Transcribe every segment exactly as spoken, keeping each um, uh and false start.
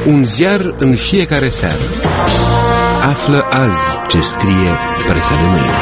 Un ziar în fiecare seară. Află azi ce scrie presa de mâine.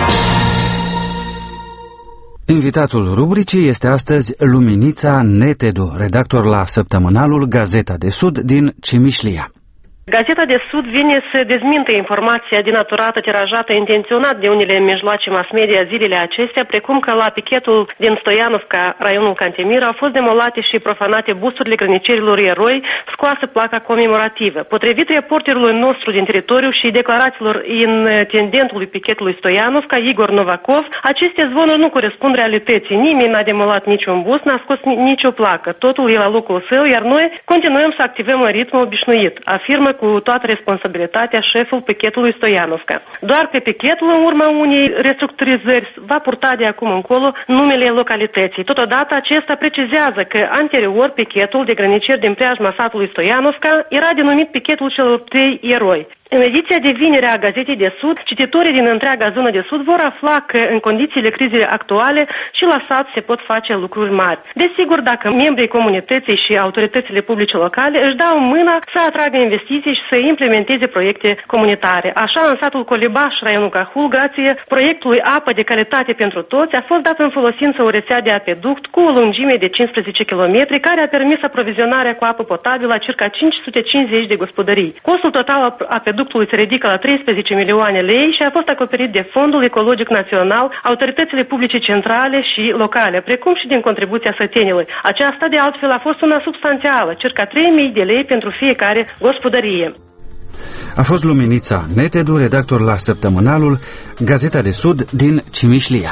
Invitatul rubricii este astăzi Luminița Netedu, redactor la săptămânalul Gazeta de Sud din Cimișlia. Gazeta de Sud vine să dezmintă informația denaturată tirajată intenționat de unele mijloace mass media zilele acestea, precum că la pichetul din Stoianovca, raionul Cantemir, au fost demolate și profanate busturile grănicerilor eroi, scoasă placa comemorativă. Potrivit reporterului nostru din teritoriu și declarațiilor intendentului pichetului Stoianovca, Igor Novakov, aceste zvonuri nu corespund realității. Nimeni n-a demolat niciun bust, n-a scos nicio placă. Totul e la locul său, iar noi continuăm să activăm în ritm obișnuit, afirmă cu toată responsabilitatea șeful pichetului Stoianovca. Doar pe pichetul, în urma unei restructurizări, va purta de acum încolo numele localității. Totodată, acesta precizează că anterior pichetul de grăniceri din preajma satului Stoianovca era denumit pichetul celor trei eroi. În ediția de vinere a Gazetei de Sud, cititorii din întreaga zonă de Sud vor afla că în condițiile crizei actuale și la sat se pot face lucruri mari. Desigur, dacă membrii comunității și autoritățile publice locale își dau mâna să atragă investiții și să implementeze proiecte comunitare. Așa, în satul Colibaș, raionul Cahul, grație proiectului Apă de calitate pentru toți, a fost dat în folosință o rețea de apeduct cu o lungime de cincisprezece kilometri, care a permis aprovizionarea cu apă potabilă la circa cinci sute cincizeci de gospodării. Costul total a apeductului se ridică la treisprezece milioane lei și a fost acoperit de Fondul Ecologic Național, autoritățile publice centrale și locale, precum și din contribuția sătenilor. Aceasta, de altfel, a fost una substanțială, circa trei mii de lei pentru fiecare gospodărie. A fost Luminița Netedu, redactor la săptămânalul Gazeta de Sud din Cimișlia.